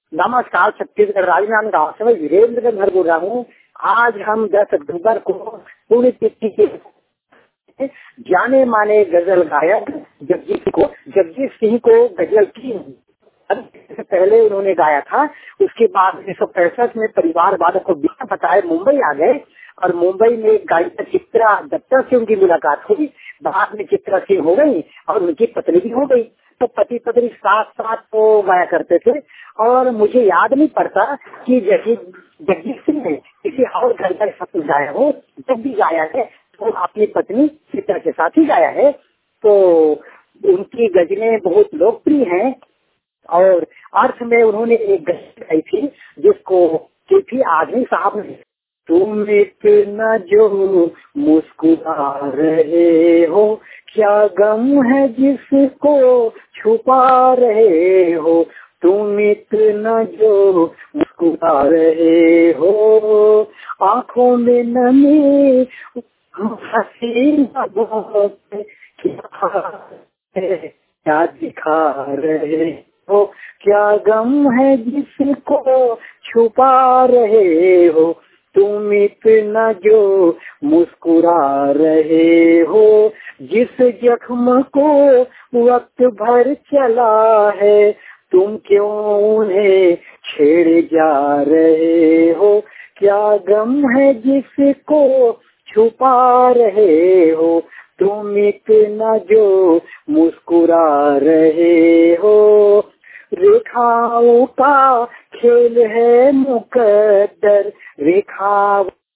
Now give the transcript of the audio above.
नमस्कार, छत्तीसगढ़ राजनांदगांव गाँव से मैं वीरेंद्र का घर बोल रहा हूँ। आज हम 10 अक्टूबर को पुण्यतिथि के जाने माने गजल गायक जगजीत सिंह को गजल की से पहले उन्होंने गाया था। उसके बाद 1965 में परिवार वालों को बिना बताए मुंबई आ गए और मुंबई में गायिका चित्रा दत्ता से उनकी मुलाकात हुई। बाद में चित्रा सिंह हो गई और उनकी पत्नी भी हो गई। तो पति पत्नी साथ साथ तो गाया करते थे और मुझे याद नहीं पड़ता कि जगजीत सिंह ने किसी और घर का सब गाया हो। जब भी गाया है तो अपनी पत्नी चित्रा के साथ ही गाया है। तो उनकी गजलें बहुत लोकप्रिय हैं और अर्थ में उन्होंने एक गजल गाई थी जिसको केपी आजमी साहब ने, तुम इतना जो मुस्कुरा रहे हो, क्या गम है जिसको छुपा रहे हो, तुम इतना जो मुस्कुरा रहे हो, आंखों में नमी हसीन क्या दिखा रहे हो, क्या गम है जिसको छुपा रहे हो, तुम इतना जो मुस्कुरा रहे हो, जिस जख्म को वक्त भर चला है, तुम क्यों उन्हें छेड़े जा रहे हो, क्या गम है जिसको छुपा रहे हो, तुम इतना जो मुस्कुरा रहे हो। रेखाओं का खेल है मुकद्दर, रेखा